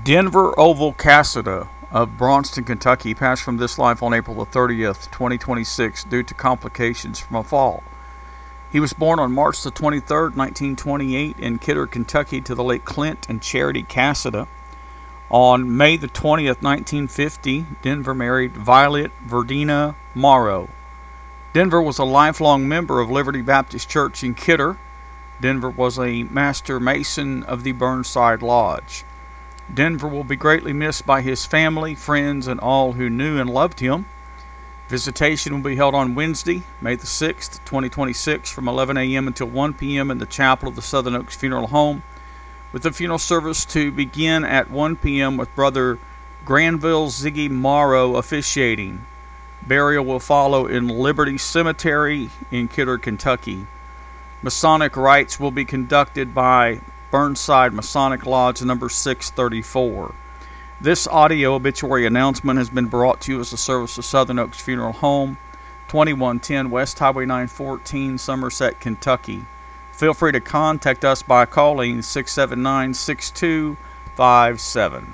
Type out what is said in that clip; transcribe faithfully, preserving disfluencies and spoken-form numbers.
Denver Oval Cassida of Braunston, Kentucky, passed from this life on April the thirtieth, twenty twenty-six, due to complications from a fall. He was born on March the twenty-third, nineteen twenty-eight, in Kidder, Kentucky, to the late Clint and Charity Cassida. On May the twentieth, nineteen fifty, Denver married Violet Verdina Morrow. Denver was a lifelong member of Liberty Baptist Church in Kidder. Denver was a master mason of the Burnside Lodge. Denver will be greatly missed by his family, friends, and all who knew and loved him. Visitation will be held on Wednesday, May the sixth, twenty twenty-six, from eleven a.m. until one p.m. in the chapel of the Southern Oaks Funeral Home, with the funeral service to begin at one p.m. with Brother Granville Ziggy Morrow officiating. Burial will follow in Liberty Cemetery in Kidder, Kentucky. Masonic rites will be conducted by Burnside Masonic Lodge number six thirty-four. This audio obituary announcement has been brought to you as a service of Southern Oaks Funeral Home, twenty-one ten West Highway nine fourteen, Somerset, Kentucky. Feel free to contact us by calling six seven nine, six two five seven.